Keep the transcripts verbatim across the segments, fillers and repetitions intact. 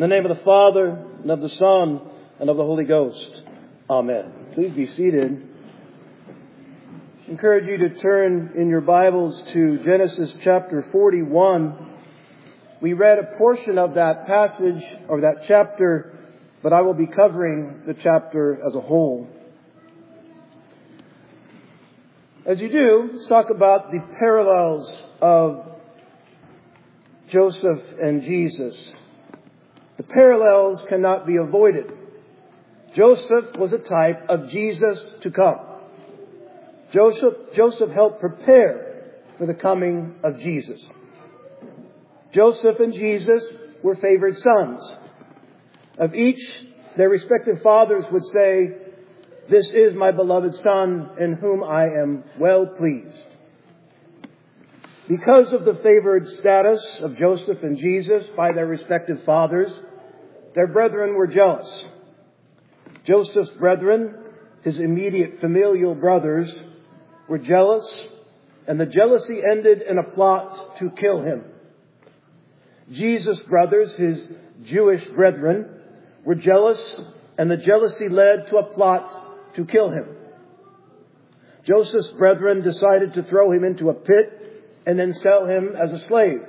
In the name of the Father, and of the Son, and of the Holy Ghost. Amen. Please be seated. I encourage you to turn in your Bibles to Genesis chapter forty-one. We read a portion of that passage, or that chapter, but I will be covering the chapter as a whole. As you do, let's talk about the parallels of Joseph and Jesus. The parallels cannot be avoided. Joseph was a type of Jesus to come. Joseph, Joseph helped prepare for the coming of Jesus. Joseph and Jesus were favored sons. Of each, their respective fathers would say, "This is my beloved Son, in whom I am well pleased." Because of the favored status of Joseph and Jesus by their respective fathers, their brethren were jealous. Joseph's brethren, his immediate familial brothers, were jealous, and the jealousy ended in a plot to kill him. Jesus' brothers, his Jewish brethren, were jealous, and the jealousy led to a plot to kill him. Joseph's brethren decided to throw him into a pit and then sell him as a slave.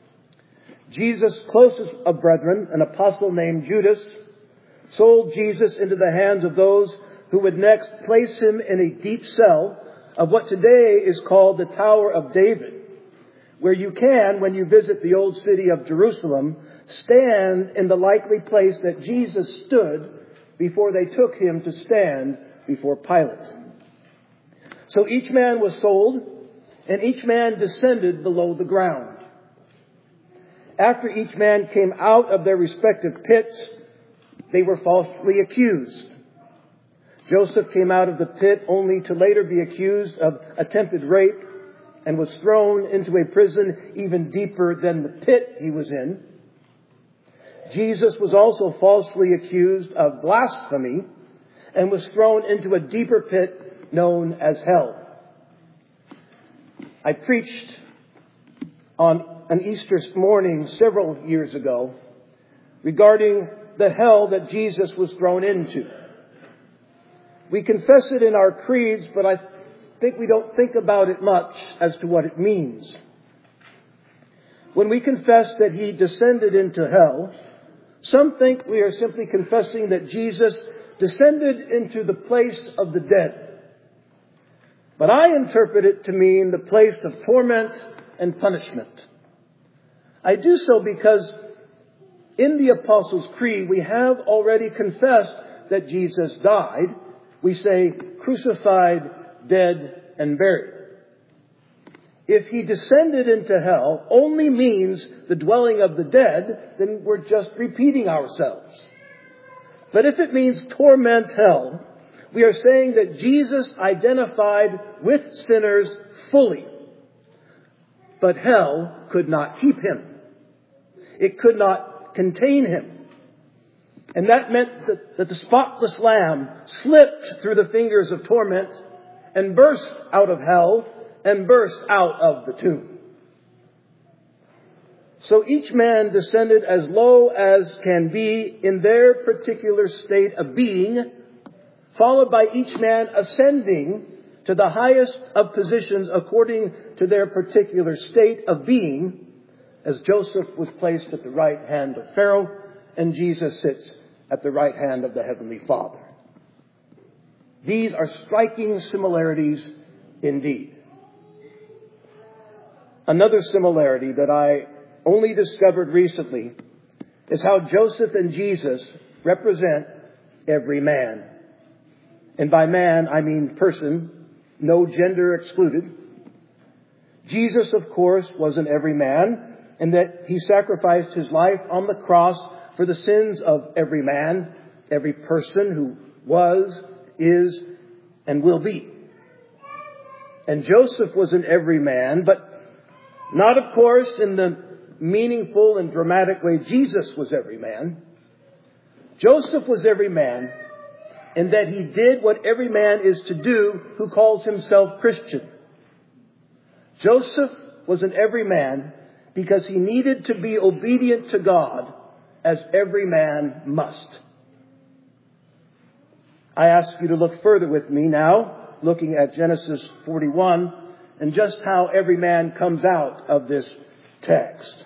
Jesus' closest of brethren, an apostle named Judas, sold Jesus into the hands of those who would next place him in a deep cell of what today is called the Tower of David, where you can, when you visit the old city of Jerusalem, stand in the likely place that Jesus stood before they took him to stand before Pilate. So each man was sold, and each man descended below the ground. After each man came out of their respective pits, they were falsely accused. Joseph came out of the pit only to later be accused of attempted rape and was thrown into a prison even deeper than the pit he was in. Jesus was also falsely accused of blasphemy and was thrown into a deeper pit known as hell. I preached on an Easter morning several years ago regarding the hell that Jesus was thrown into. We confess it in our creeds, but I think we don't think about it much as to what it means. When we confess that he descended into hell, some think we are simply confessing that Jesus descended into the place of the dead. But I interpret it to mean the place of torment and punishment. I do so because in the Apostles' Creed, we have already confessed that Jesus died. We say, crucified, dead, and buried. If he descended into hell only means the dwelling of the dead, then we're just repeating ourselves. But if it means torment hell, we are saying that Jesus identified with sinners fully. But hell could not keep him. It could not contain him. And that meant that, that the spotless lamb slipped through the fingers of torment and burst out of hell and burst out of the tomb. So each man descended as low as can be in their particular state of being, followed by each man ascending to the highest of positions according to their particular state of being, as Joseph was placed at the right hand of Pharaoh and Jesus sits at the right hand of the Heavenly Father. These are striking similarities indeed. Another similarity that I only discovered recently is how Joseph and Jesus represent every man. And by man, I mean person, no gender excluded. Jesus, of course, was an every man, in that he sacrificed his life on the cross for the sins of every man, every person who was, is, and will be. And Joseph was an every man, but not, of course, in the meaningful and dramatic way Jesus was every man. Joseph was every man in that he did what every man is to do who calls himself Christian. Joseph was an every man because he needed to be obedient to God as every man must. I ask you to look further with me now, looking at Genesis forty-one, and just how every man comes out of this text.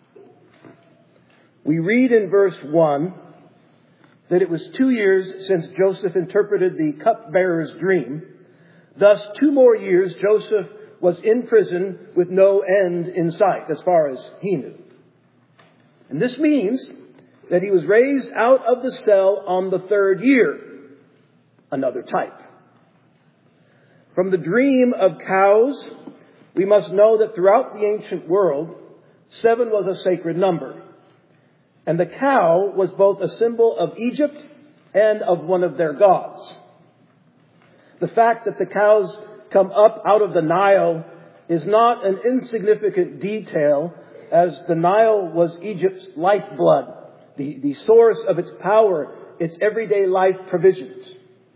We read in verse one that it was two years since Joseph interpreted the cupbearer's dream. Thus, two more years Joseph was in prison with no end in sight, as far as he knew. And this means that he was raised out of the cell on the third year. Another type. From the dream of cows, we must know that throughout the ancient world, seven was a sacred number. And the cow was both a symbol of Egypt and of one of their gods. The fact that the cows come up out of the Nile is not an insignificant detail, as the Nile was Egypt's lifeblood, the, the source of its power, its everyday life provisions.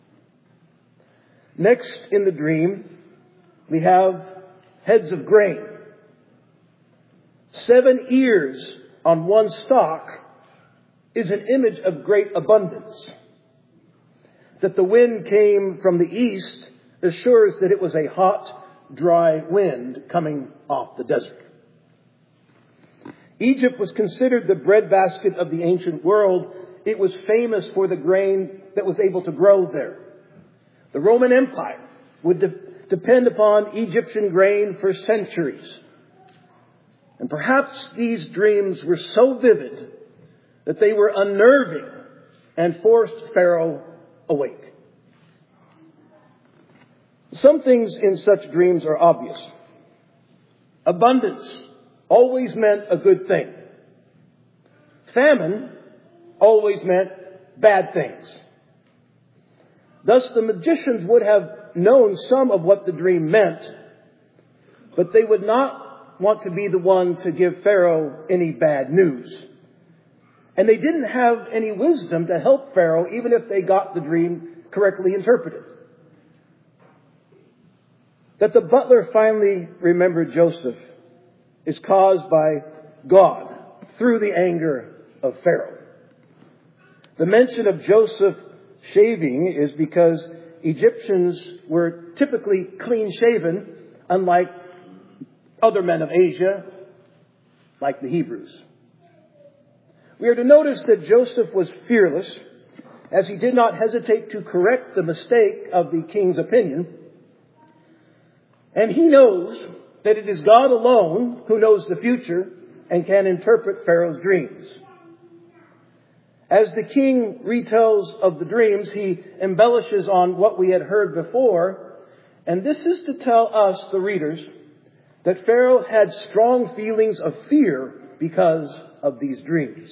Next in the dream, we have heads of grain. Seven ears on one stalk is an image of great abundance. That the wind came from the east assures that it was a hot, dry wind coming off the desert. Egypt was considered the breadbasket of the ancient world. It was famous for the grain that was able to grow there. The Roman Empire would de- depend upon Egyptian grain for centuries. And perhaps these dreams were so vivid that they were unnerving and forced Pharaoh awake. Some things in such dreams are obvious. Abundance always meant a good thing. Famine always meant bad things. Thus, the magicians would have known some of what the dream meant, but they would not want to be the one to give Pharaoh any bad news. And they didn't have any wisdom to help Pharaoh, even if they got the dream correctly interpreted. That the butler finally remembered Joseph is caused by God through the anger of Pharaoh. The mention of Joseph shaving is because Egyptians were typically clean-shaven, unlike other men of Asia, like the Hebrews. We are to notice that Joseph was fearless, as he did not hesitate to correct the mistake of the king's opinion. And he knows that it is God alone who knows the future and can interpret Pharaoh's dreams. As the king retells of the dreams, he embellishes on what we had heard before. And this is to tell us, the readers, that Pharaoh had strong feelings of fear because of these dreams.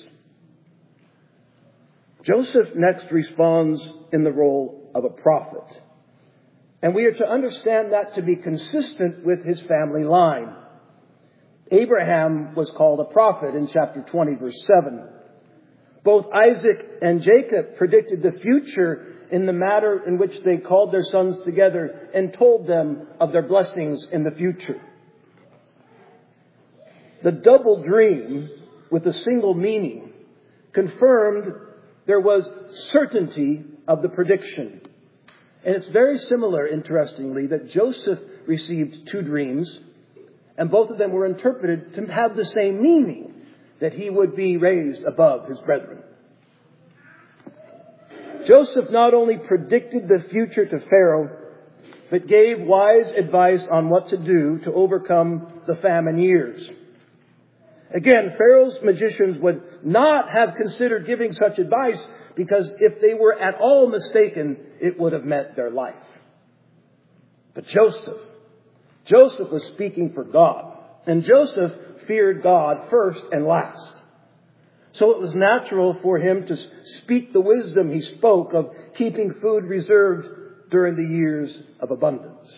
Joseph next responds in the role of a prophet. And we are to understand that to be consistent with his family line. Abraham was called a prophet in chapter twenty, verse seven. Both Isaac and Jacob predicted the future in the matter in which they called their sons together and told them of their blessings in the future. The double dream with a single meaning confirmed there was certainty of the prediction. And it's very similar, interestingly, that Joseph received two dreams, and both of them were interpreted to have the same meaning, that he would be raised above his brethren. Joseph not only predicted the future to Pharaoh, but gave wise advice on what to do to overcome the famine years. Again, Pharaoh's magicians would not have considered giving such advice, because if they were at all mistaken, it would have meant their life. But Joseph, Joseph was speaking for God. And Joseph feared God first and last. So it was natural for him to speak the wisdom he spoke of keeping food reserved during the years of abundance.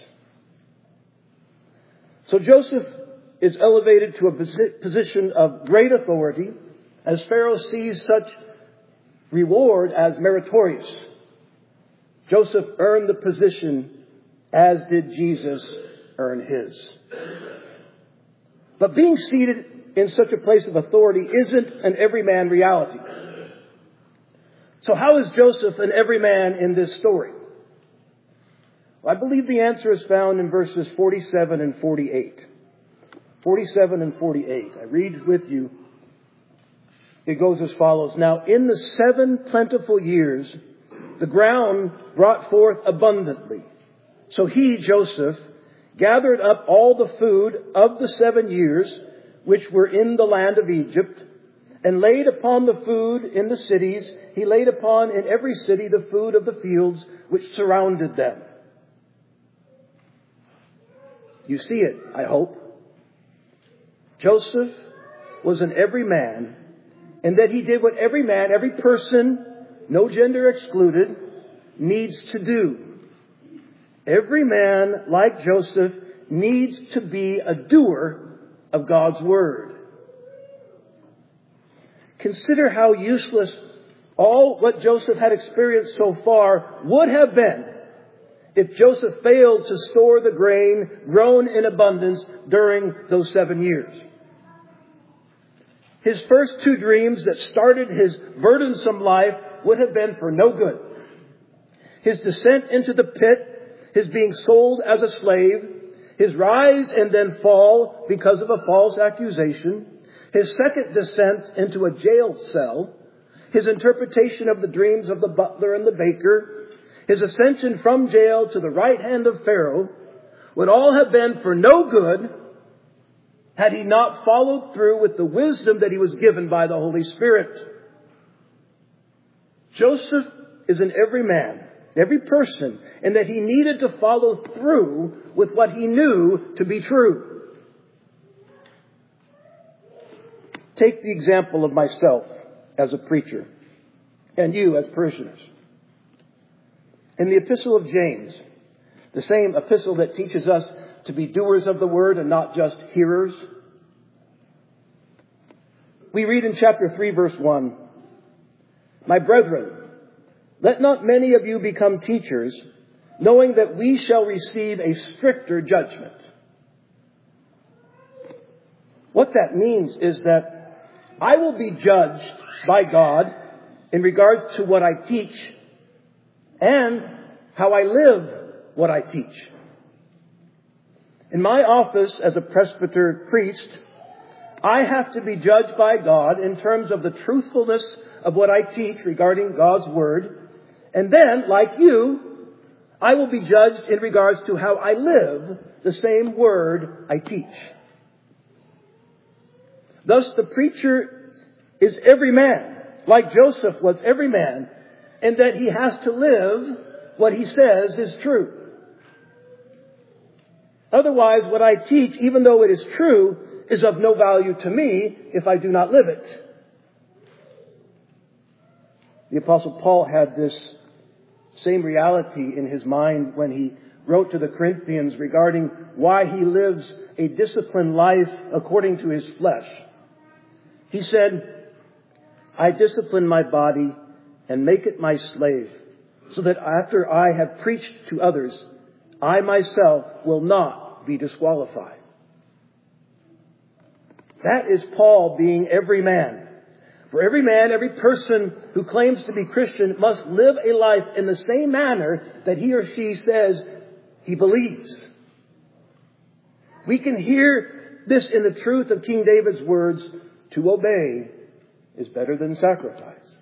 So Joseph is elevated to a position of great authority as Pharaoh sees such reward as meritorious. Joseph earned the position, as did Jesus earn his. But being seated in such a place of authority isn't an everyman reality. So how is Joseph an everyman in this story? Well, I believe the answer is found in verses forty-seven and forty-eight. forty-seven and forty-eight. I read with you. It goes as follows. Now, in the seven plentiful years, the ground brought forth abundantly. So he, Joseph, gathered up all the food of the seven years which were in the land of Egypt, and laid upon the food in the cities. He laid upon in every city the food of the fields which surrounded them. You see it, I hope. Joseph was an everyman, and that he did what every man, every person, no gender excluded, needs to do. Every man, like Joseph, needs to be a doer of God's Word. Consider how useless all what Joseph had experienced so far would have been if Joseph failed to store the grain grown in abundance during those seven years. His first two dreams that started his burdensome life would have been for no good. His descent into the pit, his being sold as a slave, his rise and then fall because of a false accusation, his second descent into a jail cell, his interpretation of the dreams of the butler and the baker, his ascension from jail to the right hand of Pharaoh, would all have been for no good had he not followed through with the wisdom that he was given by the Holy Spirit. Joseph is an everyman, every person, and that he needed to follow through with what he knew to be true. Take the example of myself as a preacher and you as parishioners. In the epistle of James, the same epistle that teaches us to be doers of the word and not just hearers, we read in chapter three, verse one, "My brethren, let not many of you become teachers, knowing that we shall receive a stricter judgment." What that means is that I will be judged by God in regards to what I teach and how I live what I teach. In my office as a presbyter priest, I have to be judged by God in terms of the truthfulness of what I teach regarding God's Word. And then, like you, I will be judged in regards to how I live the same Word I teach. Thus, the preacher is every man, like Joseph was every man, in that he has to live what he says is true. Otherwise, what I teach, even though it is true, is of no value to me if I do not live it. The Apostle Paul had this same reality in his mind when he wrote to the Corinthians regarding why he lives a disciplined life according to his flesh. He said, "I discipline my body and make it my slave, so that after I have preached to others, I myself will not be disqualified." That is Paul being every man. For every man, every person who claims to be Christian must live a life in the same manner that he or she says he believes. We can hear this in the truth of King David's words, "To obey is better than sacrifice."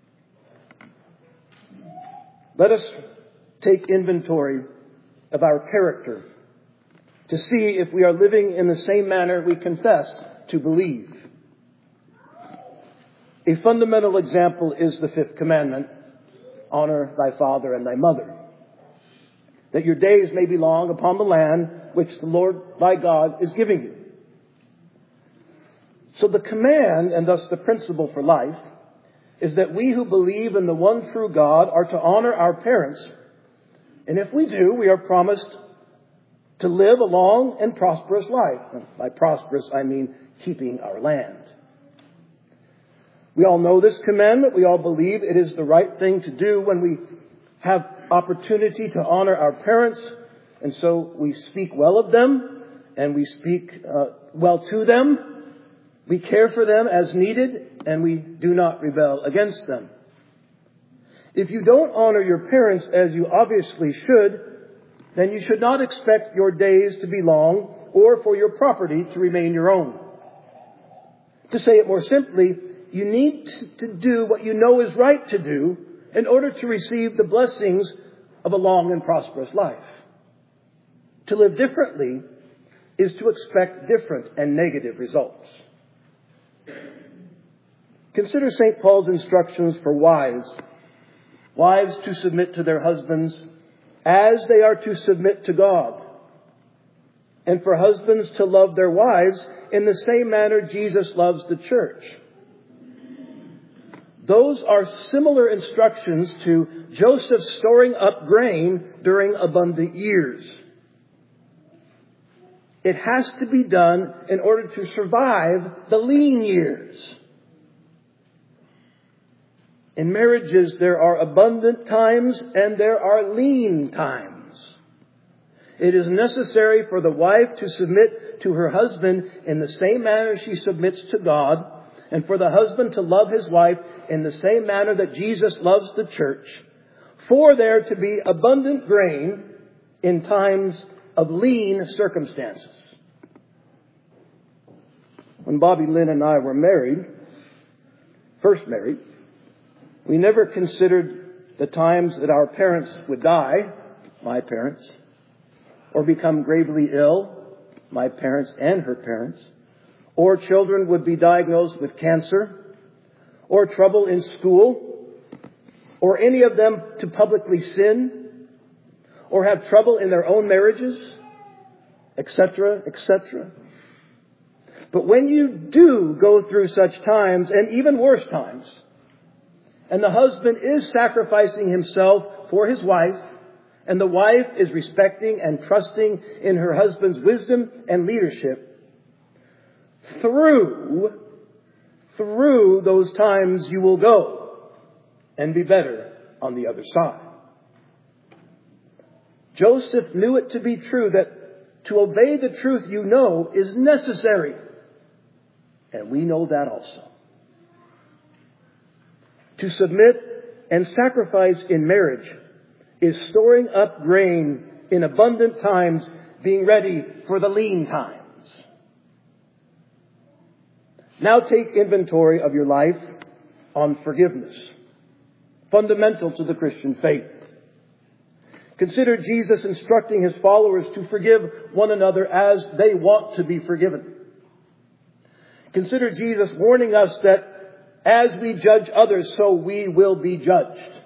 Let us take inventory of our character to see if we are living in the same manner we confess to believe. A fundamental example is the fifth commandment, "Honor thy father and thy mother, that your days may be long upon the land which the Lord thy God is giving you." So the command, and thus the principle for life, is that we who believe in the one true God are to honor our parents. And if we do, we are promised to live a long and prosperous life. By prosperous, I mean keeping our land. We all know this commandment. We all believe it is the right thing to do when we have opportunity to honor our parents. And so we speak well of them and we speak uh, well to them. We care for them as needed, and we do not rebel against them. If you don't honor your parents as you obviously should, then you should not expect your days to be long or for your property to remain your own. To say it more simply, you need to do what you know is right to do in order to receive the blessings of a long and prosperous life. To live differently is to expect different and negative results. Consider Saint Paul's instructions for wives. Wives to submit to their husbands as they are to submit to God. And for husbands to love their wives in the same manner Jesus loves the church. Those are similar instructions to Joseph storing up grain during abundant years. It has to be done in order to survive the lean years. In marriages, there are abundant times and there are lean times. It is necessary for the wife to submit to her husband in the same manner she submits to God, and for the husband to love his wife in the same manner that Jesus loves the church, for there to be abundant grain in times of lean circumstances. When Bobby Lynn and I were married, first married, we never considered the times that our parents would die, my parents, or become gravely ill, my parents and her parents, or children would be diagnosed with cancer, or trouble in school, or any of them to publicly sin, or have trouble in their own marriages, et cetera, et cetera. But when you do go through such times, and even worse times, and the husband is sacrificing himself for his wife, and the wife is respecting and trusting in her husband's wisdom and leadership, through, through those times you will go and be better on the other side. Joseph knew it to be true that to obey the truth you know is necessary. And we know that also. To submit and sacrifice in marriage is storing up grain in abundant times, being ready for the lean times. Now take inventory of your life on forgiveness, fundamental to the Christian faith. Consider Jesus instructing his followers to forgive one another as they want to be forgiven. Consider Jesus warning us that as we judge others, so we will be judged.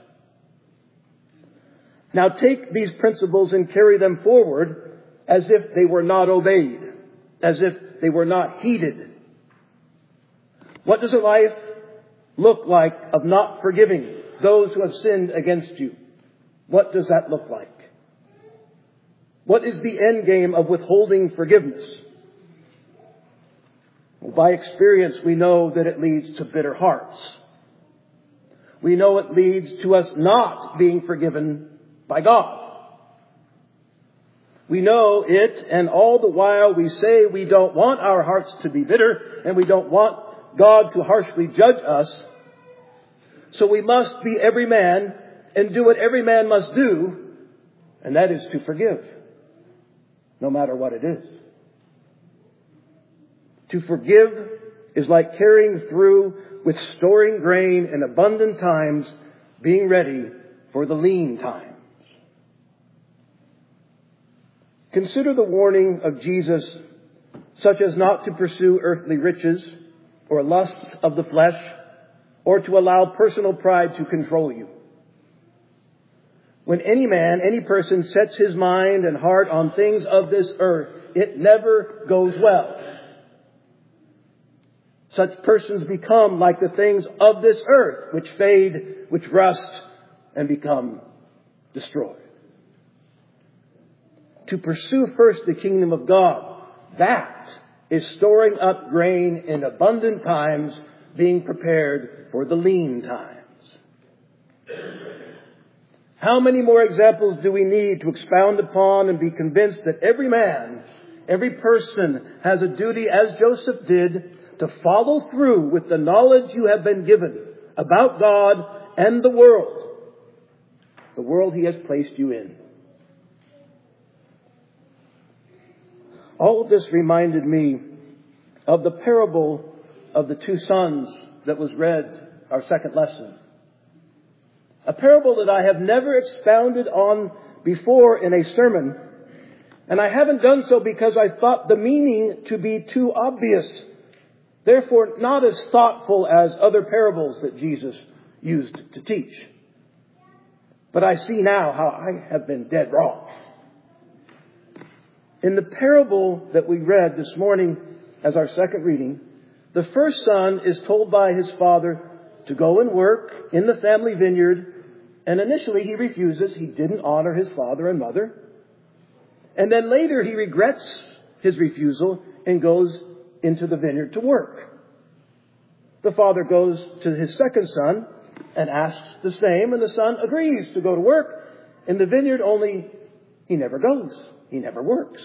Now take these principles and carry them forward as if they were not obeyed, as if they were not heeded. What does a life look like of not forgiving those who have sinned against you? What does that look like? What is the end game of withholding forgiveness? Well, by experience, we know that it leads to bitter hearts. We know it leads to us not being forgiven by God. We know it, and all the while we say we don't want our hearts to be bitter, and we don't want God to harshly judge us. So we must be every man and do what every man must do, and that is to forgive, no matter what it is. To forgive is like carrying through with storing grain in abundant times, being ready for the lean times. Consider the warning of Jesus, such as not to pursue earthly riches or lusts of the flesh, or to allow personal pride to control you. When any man, any person sets his mind and heart on things of this earth, it never goes well. Such persons become like the things of this earth, which fade, which rust, and become destroyed. To pursue first the kingdom of God, that is storing up grain in abundant times, being prepared for the lean times. How many more examples do we need to expound upon and be convinced that every man, every person has a duty, as Joseph did, to follow through with the knowledge you have been given about God and the world, the world He has placed you in. All of this reminded me of the parable of the two sons that was read our second lesson. A parable that I have never expounded on before in a sermon, and I haven't done so because I thought the meaning to be too obvious, therefore not as thoughtful as other parables that Jesus used to teach. But I see now how I have been dead wrong. In the parable that we read this morning as our second reading, the first son is told by his father to go and work in the family vineyard, and initially he refuses. He didn't honor his father and mother. And then later he regrets his refusal and goes into the vineyard to work. The father goes to his second son and asks the same, and the son agrees to go to work in the vineyard, only he never goes. He never works.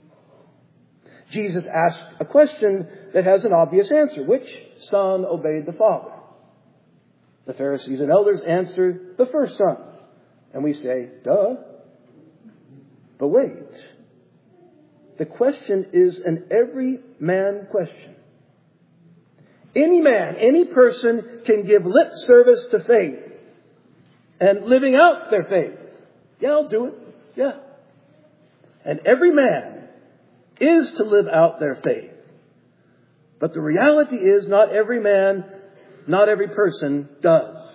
Jesus asks a question that has an obvious answer. Which son obeyed the father? The Pharisees and elders answer, the first son. And we say, duh. But wait. The question is an every man question. Any man, any person can give lip service to faith and living out their faith. Yeah, I'll do it. Yeah. And every man is to live out their faith. But the reality is not every man, not every person does.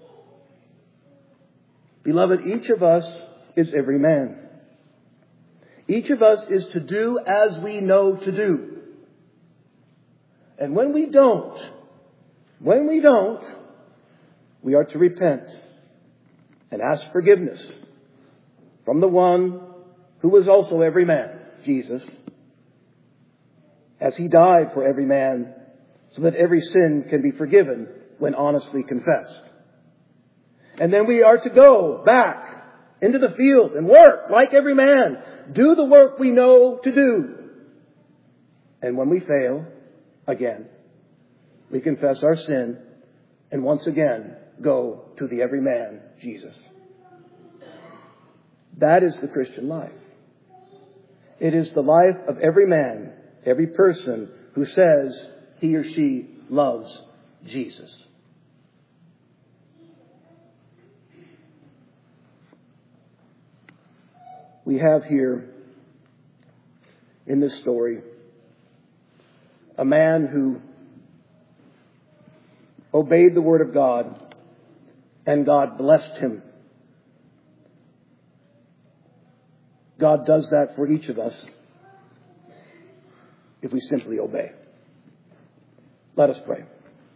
Beloved, each of us is every man. Each of us is to do as we know to do. And when we don't, when we don't, we are to repent and ask forgiveness from the one who was also every man, Jesus, as He died for every man so that every sin can be forgiven when honestly confessed. And then we are to go back into the field and work like every man. Do the work we know to do. And when we fail, again, we confess our sin and once again go to the every man, Jesus. That is the Christian life. It is the life of every man, every person who says he or she loves Jesus. We have here in this story a man who obeyed the word of God and God blessed him. God does that for each of us if we simply obey. Let us pray.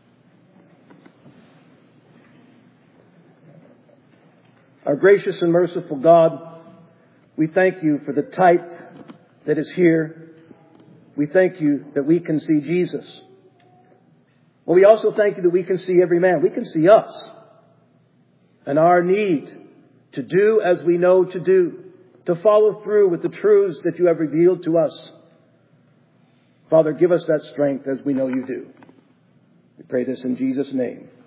Our gracious and merciful God, we thank you for the type that is here. We thank you that we can see Jesus. Well, we also thank you that we can see every man. We can see us and our need to do as we know to do, to follow through with the truths that you have revealed to us. Father, give us that strength as we know you do. We pray this in Jesus' name.